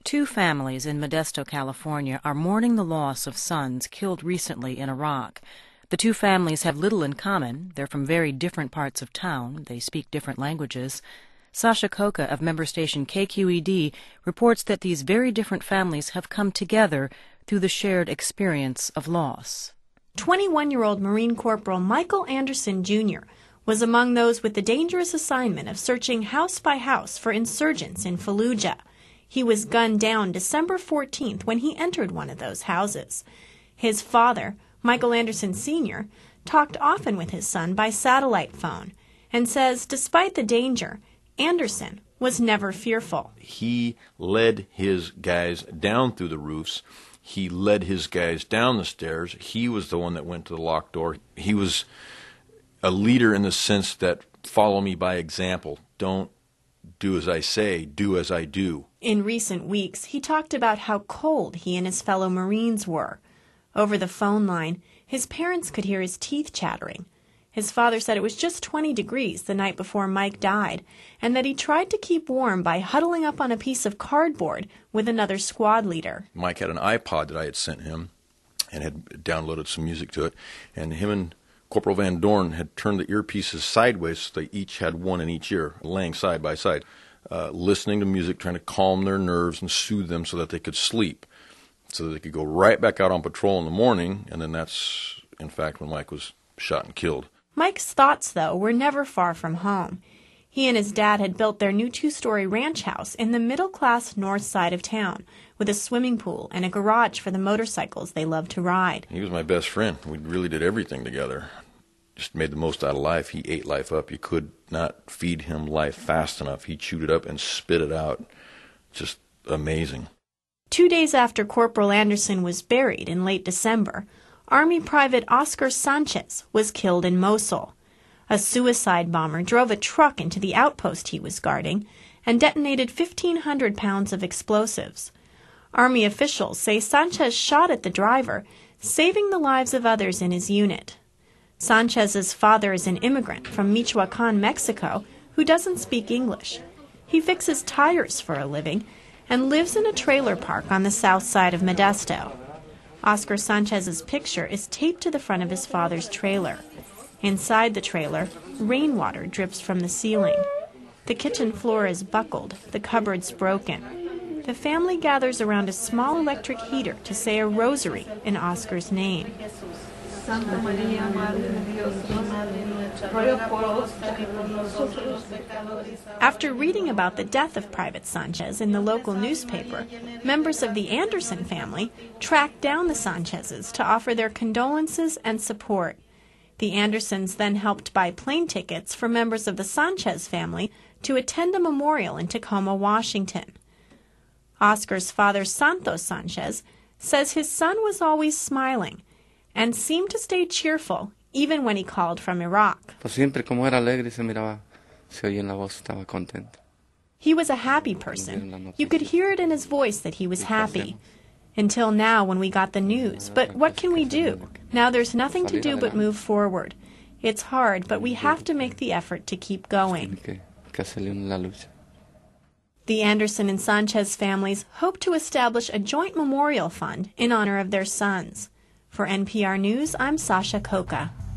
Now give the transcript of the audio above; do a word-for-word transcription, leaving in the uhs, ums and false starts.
Two families in Modesto, California, are mourning the loss of sons killed recently in Iraq. The two families have little in common. They're from very different parts of town. They speak different languages. Sasha Khokha of member station K Q E D reports that these very different families have come together through the shared experience of loss. twenty-one-year-old Marine Corporal Michael Anderson, Junior was among those with the dangerous assignment of searching house by house for insurgents in Fallujah. He was gunned down December fourteenth when he entered one of those houses. His father, Michael Anderson Senior, talked often with his son by satellite phone and says despite the danger, Anderson was never fearful. He led his guys down through the roofs. He led his guys down the stairs. He was the one that went to the locked door. He was a leader in the sense that follow me by example. Don't do as I say, do as I do. In recent weeks, he talked about how cold he and his fellow Marines were. Over the phone line, his parents could hear his teeth chattering. His father said it was just twenty degrees the night before Mike died, and that he tried to keep warm by huddling up on a piece of cardboard with another squad leader. Mike had an iPod that I had sent him and had downloaded some music to it, and him and Corporal Van Dorn had turned the earpieces sideways so they each had one in each ear, laying side by side, uh, listening to music, trying to calm their nerves and soothe them so that they could sleep, so that they could go right back out on patrol in the morning, and then that's, in fact, when Mike was shot and killed. Mike's thoughts, though, were never far from home. He and his dad had built their new two-story ranch house in the middle-class north side of town, with a swimming pool and a garage for the motorcycles they loved to ride. He was my best friend. We really did everything together. Just made the most out of life. He ate life up. You could not feed him life fast enough. He chewed it up and spit it out. Just amazing. Two days after Corporal Anderson was buried in late December, Army Private Oscar Sanchez was killed in Mosul. A suicide bomber drove a truck into the outpost he was guarding and detonated fifteen hundred pounds of explosives. Army officials say Sanchez shot at the driver, saving the lives of others in his unit. Sanchez's father is an immigrant from Michoacan, Mexico, who doesn't speak English. He fixes tires for a living and lives in a trailer park on the south side of Modesto. Oscar Sanchez's picture is taped to the front of his father's trailer. Inside the trailer, rainwater drips from the ceiling. The kitchen floor is buckled, the cupboards broken. The family gathers around a small electric heater to say a rosary in Oscar's name. After reading about the death of Private Sanchez in the local newspaper, members of the Anderson family tracked down the Sanchezes to offer their condolences and support. The Andersons then helped buy plane tickets for members of the Sanchez family to attend a memorial in Tacoma, Washington. Oscar's father, Santos Sanchez, says his son was always smiling and seemed to stay cheerful even when he called from Iraq. He was a happy person. You could hear it in his voice that he was happy. Until now when we got the news. But what can we do? Now there's nothing to do but move forward. It's hard, but we have to make the effort to keep going. The Anderson and Sanchez families hope to establish a joint memorial fund in honor of their sons. For N P R News, I'm Sasha Khokha.